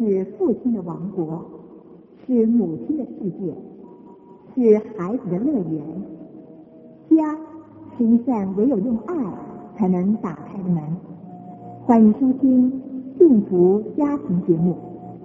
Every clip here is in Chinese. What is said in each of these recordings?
是父亲的王国，是母亲的世界，是孩子的乐园。家是一扇唯有用爱才能打开的门。欢迎收听幸福家庭节目。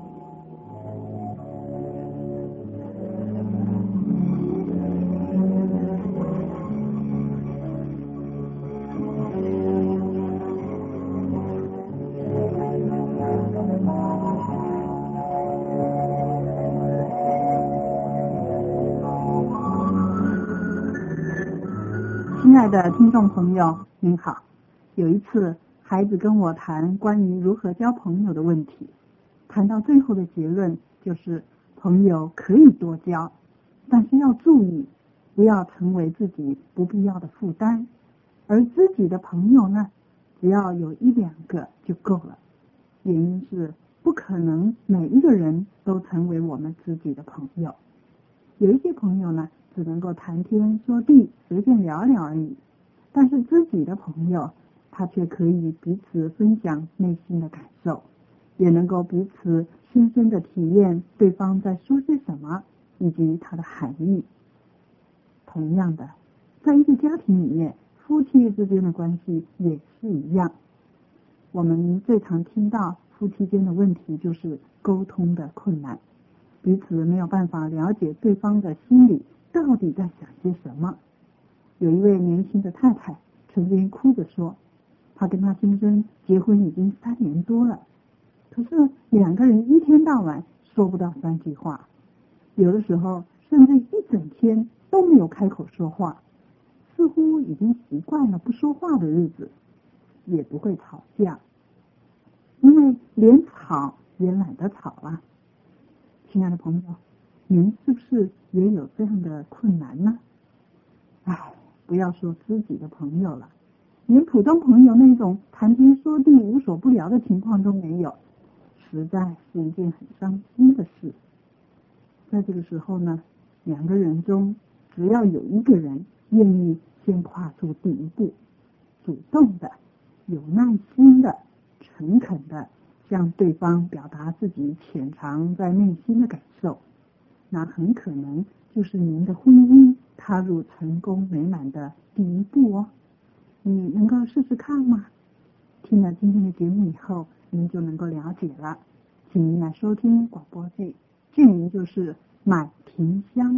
亲爱的听众朋友，您好。有一次，孩子跟我谈关于如何交朋友的问题，谈到最后的结论就是朋友可以多交，但是要注意，不要成为自己不必要的负担。而自己的朋友呢，只要有一两个就够了。原因是不可能每一个人都成为我们自己的朋友。有一些朋友呢，只能够谈天说地，随便聊聊而已。但是自己的朋友，他却可以彼此分享内心的感受，也能够彼此深深的体验对方在说些什么，以及它的含义。同样的，在一个家庭里面，夫妻之间的关系也是一样。我们最常听到夫妻间的问题就是沟通的困难，彼此没有办法了解对方的心里到底在想些什么。有一位年轻的太太曾经哭着说，她跟她先生结婚已经3年多了，可是两个人一天到晚说不到3句话，有的时候甚至一整天都没有开口说话，似乎已经习惯了不说话的日子，也不会吵架，因为连吵也懒得吵啊。亲爱的朋友，您是不是也有这样的困难呢？不要说自己的朋友了，连普通朋友那种谈天说地无所不聊的情况都没有，实在是一件很伤心的事。在这个时候呢，两个人中只要有一个人愿意先跨出第一步，主动的、有耐心的、诚恳的向对方表达自己潜藏在内心的感受，那很可能就是您的婚姻踏入成功美满的第一步哦。你能够试试看吗？听了今天的节目以后，您就能够了解了。请您来收听广播剧，剧名就是《买萍香》。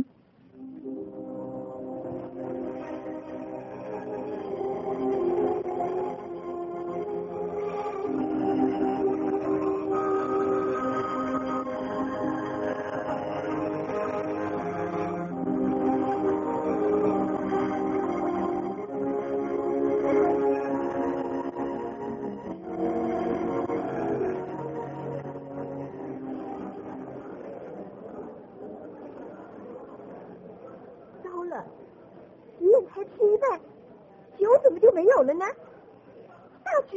宴才吃一半，酒怎么就没有了呢？大全，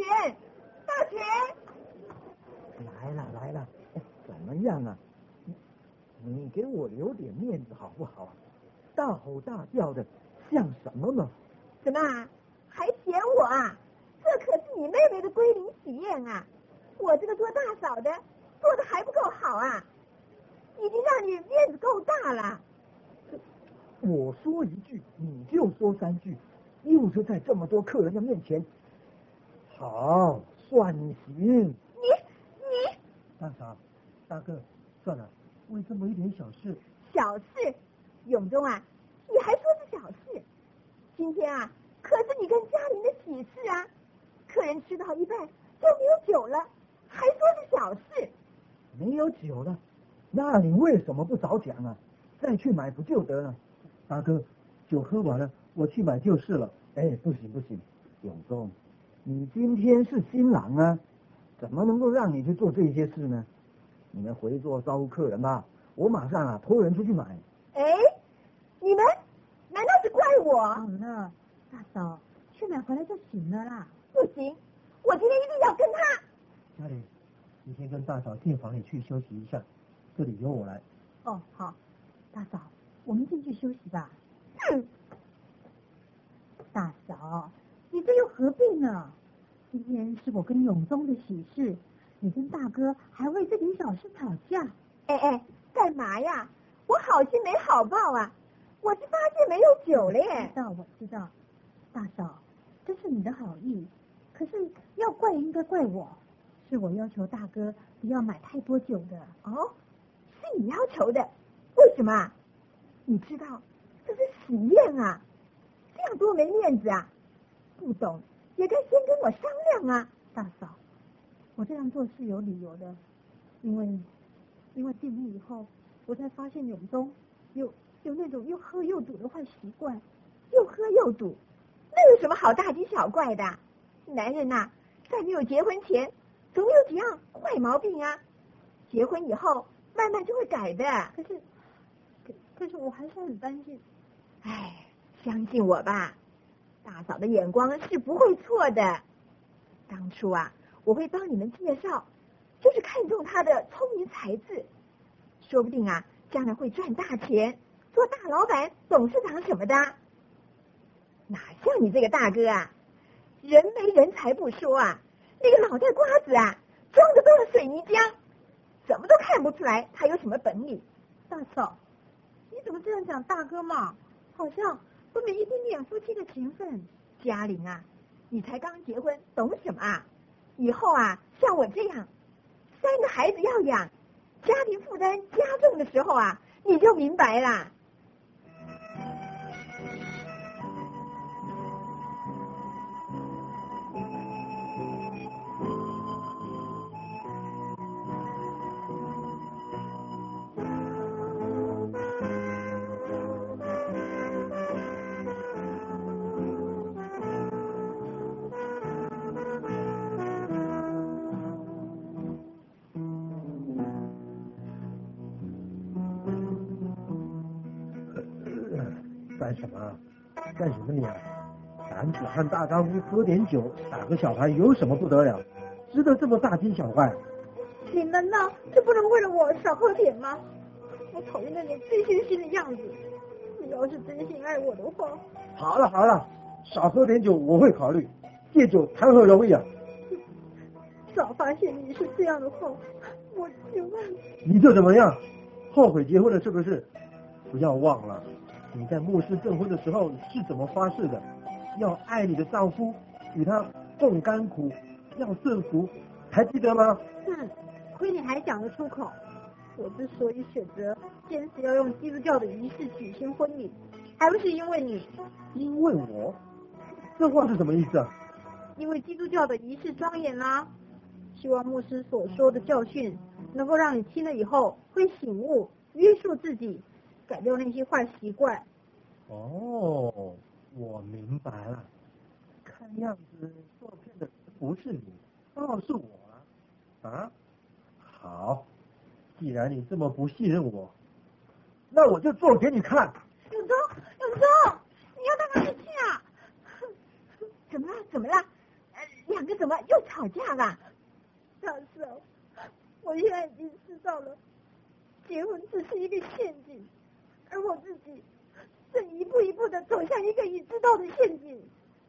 来了，怎么样啊？你给我留点面子好不好？大吼大叫的像什么嘛？ 怎么还嫌我啊？这可是你妹妹的归临喜宴啊！我这个做大嫂的做的还不够好啊？已经让你面子够大了。 我说一句你就说3句，又是在这么多客人的面前。好，算你行。 你大嫂大哥，算了，为这么一点小事。 小事？永忠啊，你还说是小事？今天啊，可是你跟嘉玲的喜事啊，客人吃到一半就没有酒了，还说是小事。 没有酒了，那你为什么不早讲啊？再去买不就得了？大哥，酒喝完了，我去买就是了。不行，永忠，你今天是新郎啊，怎么能够让你去做这些事呢？你们回座招呼客人吧，我马上托人出去买。 你们难道是怪我？ 好了，大嫂，去买回来就行了啦。 不行，我今天一定要跟他。 嘉玲，你先跟大嫂进房里去休息一下，这里由我来。 哦，好，大嫂，我们进去休息吧。大嫂，你这又何必呢？今天是我跟永忠的喜事， 你跟大哥还为这点小事吵架。 哎，干嘛呀？我好心没好报啊！我是发现没有酒了耶。 我知道，大嫂，这是你的好意，可是要怪应该怪我，是我要求大哥不要买太多酒的。 哦，是你要求的，为什么？你知道这是喜宴啊，这样多没面子啊！不懂也该先跟我商量啊。 大嫂，我这样做是有理由的，因为进屋以后，我才发现永忠有那种又喝又赌的坏习惯。 又喝又赌，那有什么好大惊小怪的？男人呐，在没有结婚前，总有几样坏毛病啊。结婚以后，慢慢就会改的。 可是我还是很担心。 哎，相信我吧，大嫂的眼光是不会错的。当初啊，我会帮你们介绍，就是看中他的聪明才智，说不定啊，将来会赚大钱，做大老板、董事长什么的。哪像你这个大哥啊，人没人才不说啊，那个脑袋瓜子啊，装的都是水泥浆，怎么都看不出来他有什么本领。 大嫂，你怎么这样讲大哥嘛？好像都没一丁点夫妻的情分。 嘉玲啊，你才刚结婚，懂什么啊？以后啊，像我这样3个孩子要养，家庭负担加重的时候啊，你就明白啦。 干什么？干什么你啊？男子汉大丈夫，喝点酒，打个小孩有什么不得了？值得这么大惊小怪？ 你们呢，就不能为了我少喝点吗？我讨厌那种醉醺醺的样子。你要是真心爱我的话， 好了，少喝点酒我会考虑，戒酒谈何容易啊！ 早发现你是这样的话，我就你就怎么样？后悔结婚了是不是？不要忘了，你在牧师证婚的时候是怎么发誓的？要爱你的丈夫，与他共甘苦，要顺服，还记得吗？ 亏你还讲得出口。我之所以选择坚持要用基督教的仪式举行婚礼，还不是因为你。 因为我？这话是什么意思啊？ 因为基督教的仪式庄严啦，希望牧师所说的教训能够让你听了以后会醒悟，约束自己，改掉那些坏习惯。 哦，我明白了。看样子受骗的不是你，是我了。啊？好，既然你这么不信任我，那我就做给你看。 永忠，你要到哪里去啊？ 怎么了？2个怎么又吵架了？ 大嫂，我现在已经知道了，结婚只是一个陷阱，而我自己正一步一步的走向一个已知道的陷阱。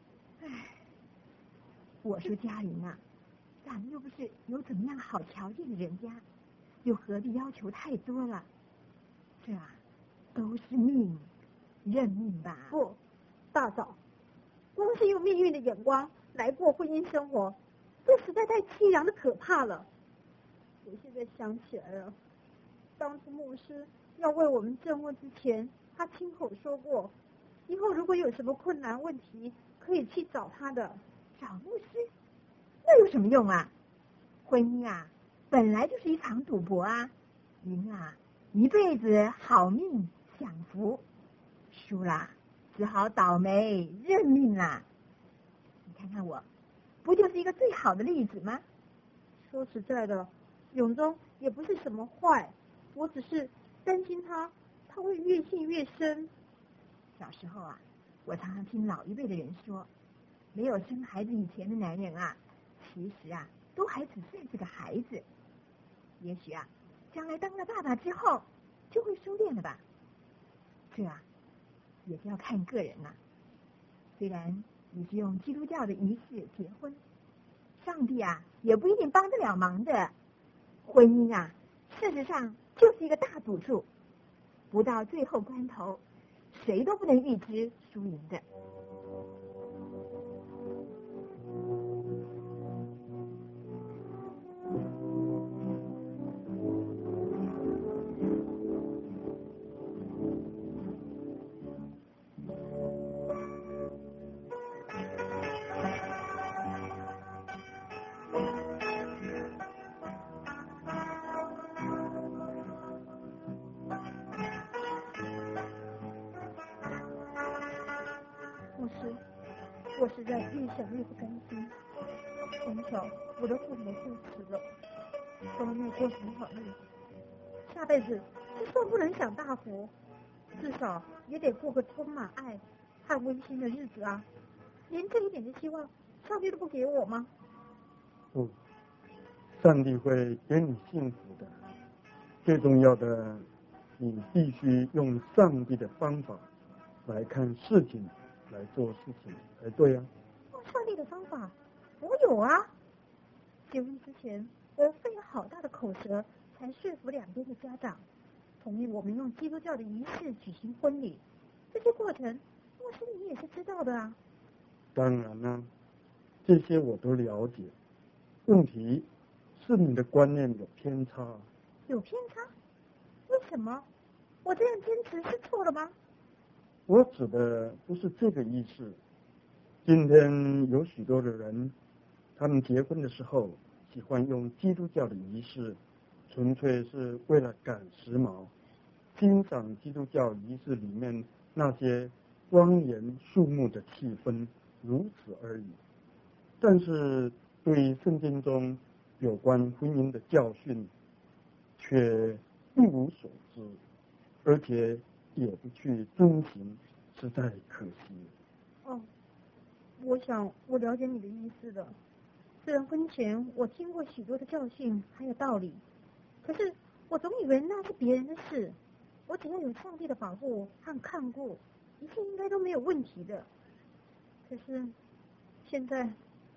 我说嘉玲啊，咱们又不是有怎么样好条件的人家，又何必要求太多了？这都是命，认命吧。 不，大嫂，光是用命运的眼光来过婚姻生活，这实在太凄凉的可怕了。我现在想起来了，当初牧师要为我们证婚之前，他亲口说过，以后如果有什么困难问题，可以去找他的。 找牧师？那有什么用啊？婚姻啊，本来就是一场赌博啊，赢啊，一辈子好命享福；输啦，只好倒霉认命啦。你看看我，不就是一个最好的例子吗？ 说实在的，永忠也不是什么坏，我只是担心他会越陷越深。 小时候啊，我常常听老一辈的人说，没有生孩子以前的男人啊，其实啊，都还只算是个孩子。也许啊，将来当了爸爸之后，就会收敛了吧。这也是要看个人呐。虽然你是用基督教的仪式结婚， 上帝啊也不一定帮得了忙的。婚姻啊，事实上就是一个大赌注，不到最后关头，谁都不能预知输赢的。 牧师，我实在越想越不甘心。从小我的父母就死了，从来没有过什么好日子。下辈子就算不能享大福，至少也得过个充满爱和温馨的日子啊！连这一点的希望，上帝都不给我吗？ 不，上帝会给你幸福的。最重要的，你必须用上帝的方法来看事情，来做事情才对啊。 用上帝的方法，我有啊。结婚之前，我费了好大的口舌，才说服两边的家长，同意我们用基督教的仪式举行婚礼。这些过程，牧师你也是知道的啊。 当然啦，这些我都了解。问题是你的观念有偏差。 有偏差？为什么？我这样坚持是错了吗？ 我指的不是这个意思。今天有许多的人，他们结婚的时候喜欢用基督教的仪式，纯粹是为了赶时髦，欣赏基督教仪式里面那些庄严肃穆的气氛，如此而已。但是对圣经中有关婚姻的教训却一无所知，而且也不去遵行，实在可惜。 哦，我想我了解你的意思了。虽然婚前我听过许多的教训还有道理，可是我总以为那是别人的事，我只要有上帝的保护和看顾，一切应该都没有问题的。可是现在，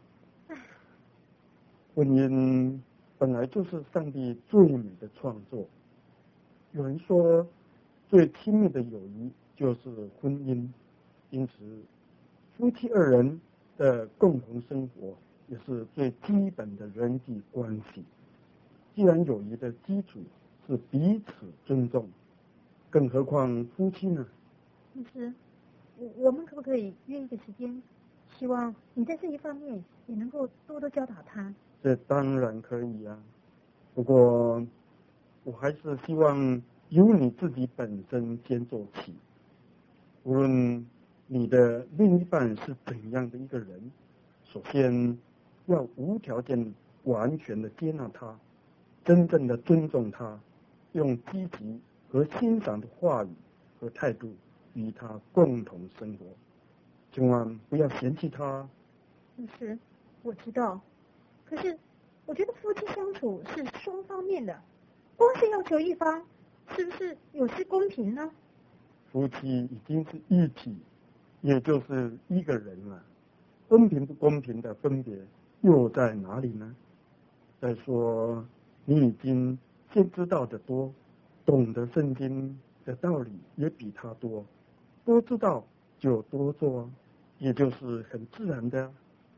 婚姻本来就是上帝最美的创作。有人说，最亲密的友谊就是婚姻，因此夫妻二人的共同生活也是最基本的人际关系。既然友谊的基础是彼此尊重，更何况夫妻呢？ 牧师，我们可不可以约一个时间？希望你在这一方面也能够多多教导他。 这当然可以啊，不过我还是希望由你自己本身先做起。无论你的另一半是怎样的一个人，首先要无条件完全的接纳他，真正的尊重他，用积极和欣赏的话语和态度与他共同生活，千万不要嫌弃他。 牧师，我知道，可是我觉得夫妻相处是双方面的，光是要求一方，是不是有失公平呢？ 夫妻已经是一体，也就是一个人了，公平不公平的分别又在哪里呢？再说，你已经先知道的多，懂得圣经的道理也比他多，多知道就多做，也就是很自然的。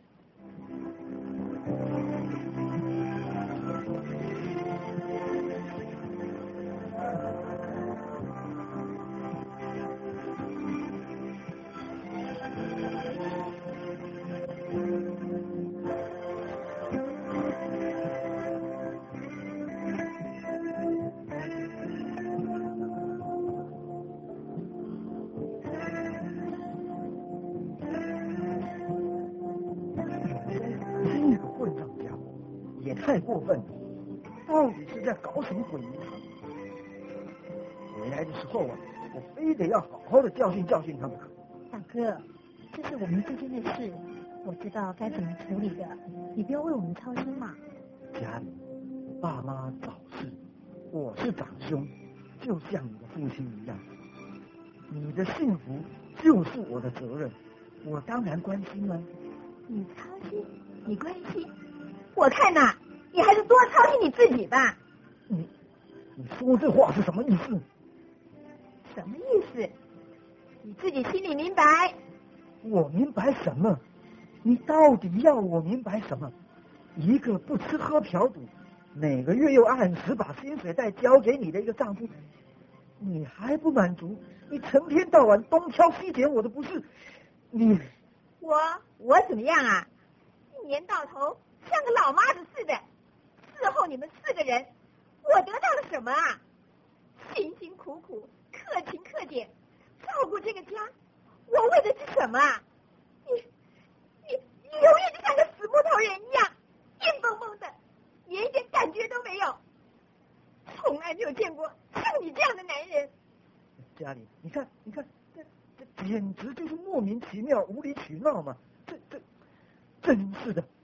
这个混账家伙也太过分了，到底是在搞什么鬼名堂？回来的时候啊，我非得要好好的教训教训他们。 大哥，这是我们之间的事，我知道该怎么处理的，你不要为我们操心嘛。 家里爸妈早逝，我是长兄，就像你的父亲一样，你的幸福就是我的责任，我当然关心了。 你操心，你关心， 我看呐，你还是多操心你自己吧。 你说这话是什么意思？ 什么意思？你自己心里明白。 我明白什么？你到底要我明白什么？一个不吃喝嫖赌，每个月又按时把薪水袋交给你的一个丈夫，你还不满足？你成天到晚东挑西拣我的不是？ 我怎么样啊？一年到头像个老妈子似的，伺候你们4个人，我得到了什么啊？辛辛苦苦，克勤克俭，照顾这个家，我为的是什么啊？你永远就像个死木头人一样，硬蹦蹦的，连一点感觉都没有。从来没有见过像你这样的男人。 家里，你看，这简直就是莫名其妙、无理取闹嘛！这真是的，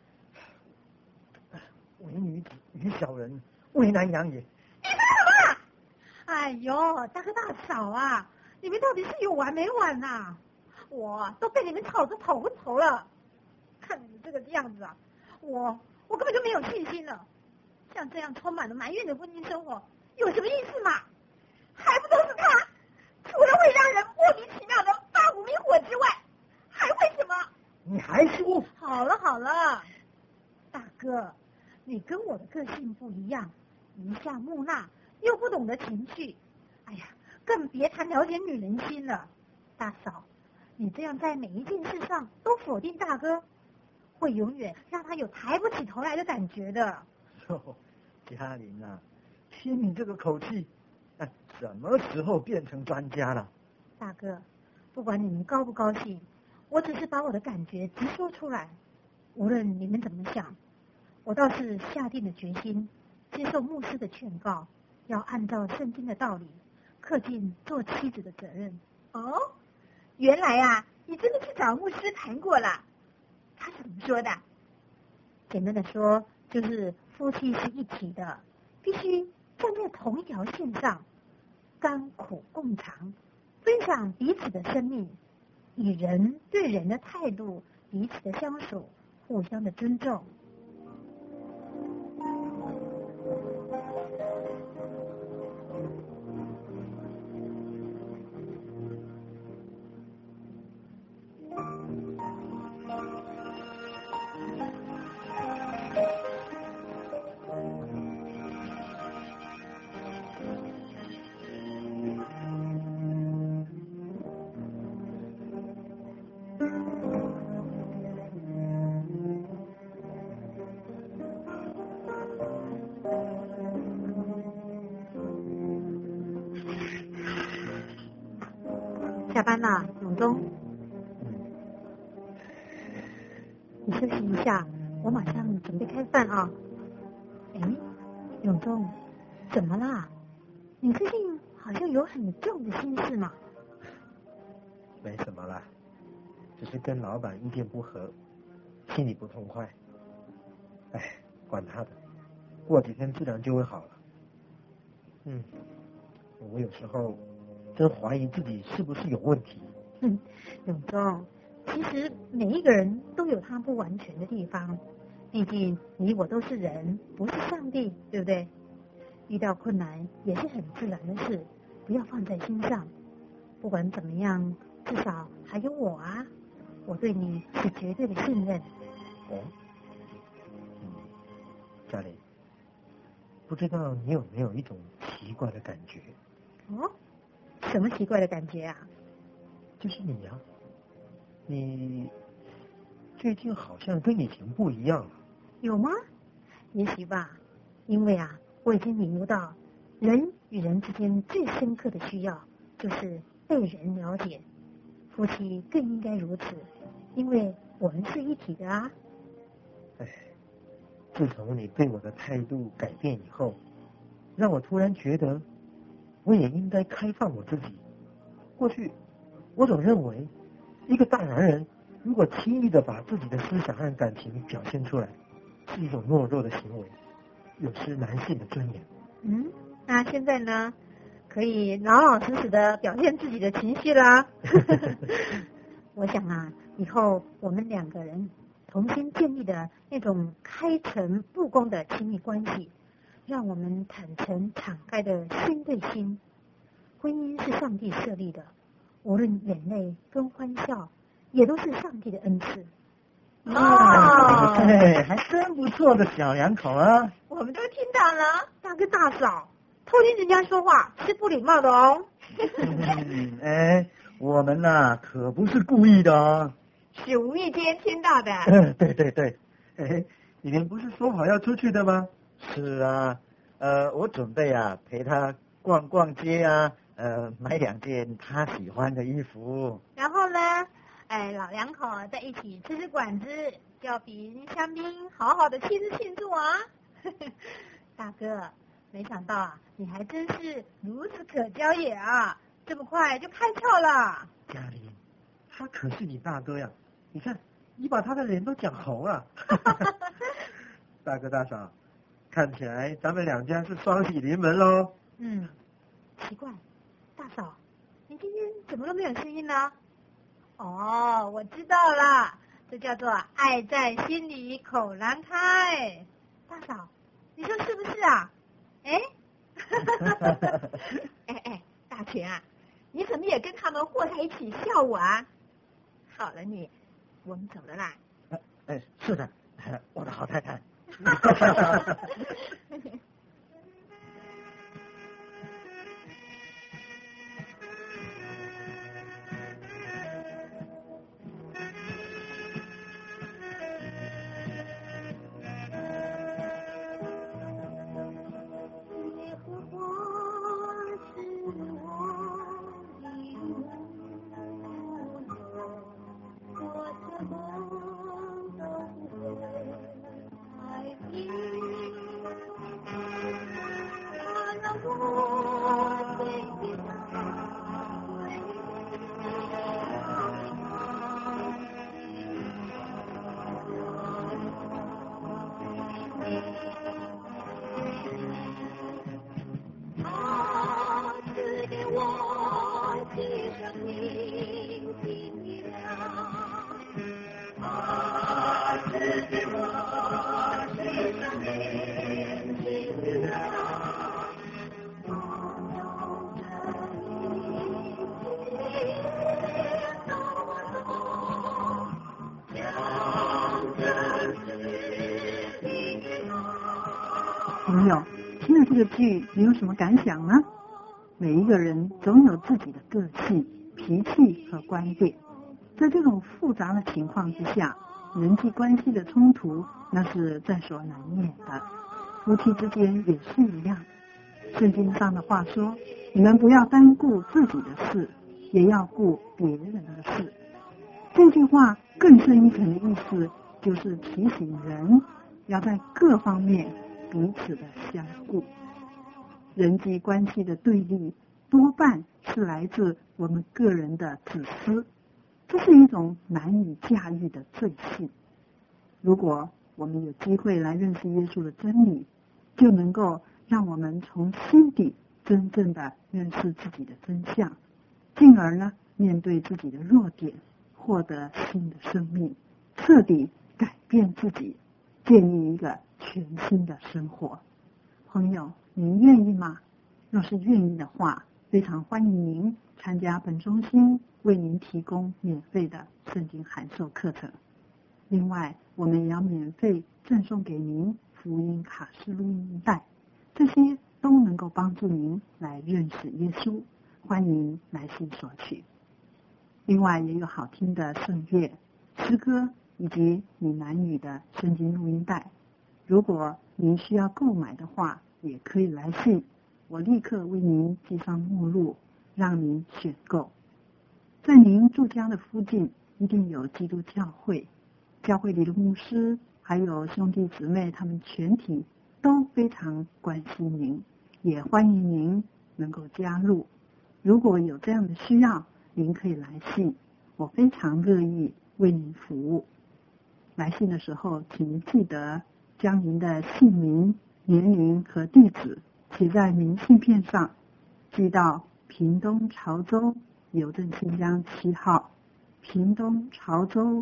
为女子与小人，为难养也。 你说什么？ 哎呦，大哥大嫂啊，你们到底是有完没完呐？我都被你们吵得头昏头了。看你们这个样子啊，我根本就没有信心了。像这样充满了埋怨的婚姻生活，有什么意思嘛？ 还不都是他，除了会让人莫名其妙的发无名火之外，还会什么？ 你还说？ 好了，大哥，你跟我的个性不一样，一向木讷，又不懂得情绪，哎呀，更别谈了解女人心了。大嫂，你这样在每一件事上都否定大哥，会永远让他有抬不起头来的感觉的。 哟，嘉玲啊，听你这个口气，什么时候变成专家了？ 大哥，不管你们高不高兴，我只是把我的感觉直说出来，无论你们怎么想，我倒是下定了决心，接受牧师的劝告，要按照圣经的道理，恪尽做妻子的责任。 哦，原来啊，你真的去找牧师谈过了，他是怎么说的？ 简单的说，就是夫妻是一体的，必须站在同一条线上，甘苦共尝，分享彼此的生命，以人对人的态度，彼此的相处，互相的尊重。下班了，永忠，你休息一下，我马上准备开饭啊。哎，永忠，怎么啦？你最近好像有很重的心事嘛？ 没什么啦，只是跟老板意见不合，心里不痛快。哎，管他的，过几天自然就会好了。我有时候真怀疑自己是不是有问题。 永忠，其实每一个人都有他不完全的地方，毕竟你我都是人，不是上帝，对不对？遇到困难也是很自然的事，不要放在心上。不管怎么样，至少还有我啊，我对你是绝对的信任。 嘉玲，不知道你有没有一种奇怪的感觉？ 哦，什么奇怪的感觉啊？ 就是你呀，你最近好像跟以前不一样了。 有吗？也许吧，因为啊，我已经领悟到，人与人之间最深刻的需要就是被人了解，夫妻更应该如此，因为我们是一体的啊。 自从你对我的态度改变以后，让我突然觉得，我也应该开放我自己。过去，我总认为，一个大男人如果轻易的把自己的思想和感情表现出来，是一种懦弱的行为，有失男性的尊严。 那现在呢，可以老老实实的表现自己的情绪啦。我想啊，以后我们两个人重新建立的那种开诚布公的亲密关系，让我们坦诚敞开的心对心。婚姻是上帝设立的，无论眼泪跟欢笑，也都是上帝的恩赐。 对，还真不错的小两口啊！ 我们都听到了。 大哥大嫂，偷听人家说话是不礼貌的哦。 我们呐可不是故意的哦。 是无意间听到的。 对，你们不是说好要出去的吗？是啊，我准备陪他逛逛街啊，买2件他喜欢的衣服。 然后呢，老两口在一起吃馆子，叫饼香槟，好好的庆祝啊。大哥，没想到你还真是孺子可教也啊，这么快就开窍了。 嘉玲，他可是你大哥呀，你看你把他的脸都讲红了。大哥大嫂，看起来咱们2家是双喜临门喽。 奇怪，大嫂，你今天怎么都没有声音呢？哦，我知道了，这叫做爱在心里口难开。大嫂，你说是不是啊？ 大全啊，你怎么也跟他们和在一起笑我啊？好了你，我们走了啦。 是的，我的好太太。 朋友，听了这个剧，你有什么感想呢？每一个人总有自己的个性、脾气和观点，在这种复杂的情况之下，人际关系的冲突那是在所难免的。夫妻之间也是一样。圣经上的话说，你们不要单顾自己的事，也要顾别人的事。这句话更深一层的意思，就是提醒人要在各方面彼此的相顾。人际关系的对立多半是来自我们个人的自私，这是一种难以驾驭的罪性。如果我们有机会来认识耶稣的真理，就能够让我们从心底真正的认识自己的真相，进而呢面对自己的弱点，获得新的生命，彻底改变自己，建立一个全新的生活。朋友，您愿意吗？若是愿意的话，非常欢迎您参加本中心为您提供免费的圣经函授课程。另外，我们也要免费赠送给您福音卡式录音带，这些都能够帮助您来认识耶稣，欢迎来信索取。另外，也有好听的圣乐、诗歌以及闽南语的圣经录音带。如果您需要购买的话，也可以来信，我立刻为您寄上目录，让您选购。在您住家的附近一定有基督教会，教会里的牧师还有兄弟姊妹，他们全体都非常关心您，也欢迎您能够加入。如果有这样的需要，您可以来信，我非常乐意为您服务。来信的时候，请您记得将您的姓名、年龄和地址写在明信片上，寄到屏东潮州邮政信箱7号，屏东潮州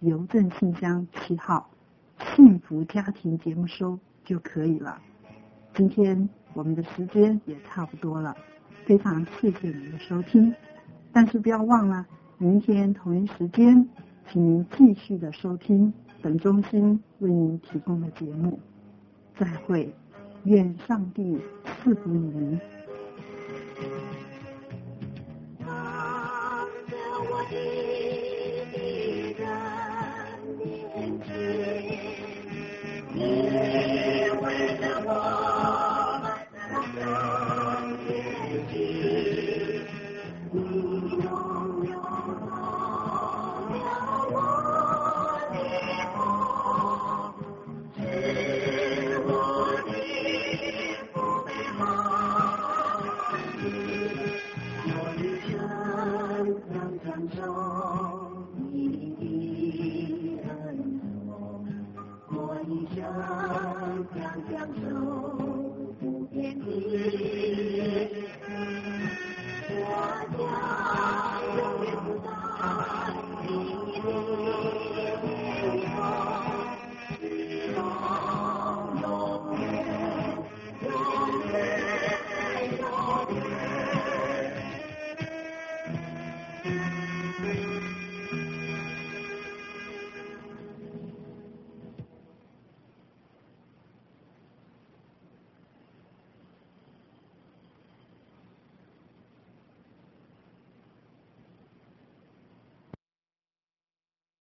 邮政信箱7号幸福家庭节目收就可以了。今天我们的时间也差不多了，非常谢谢您的收听，但是不要忘了明天同一时间请您继续的收听本中心为您提供的节目。再会，愿上帝赐福于您。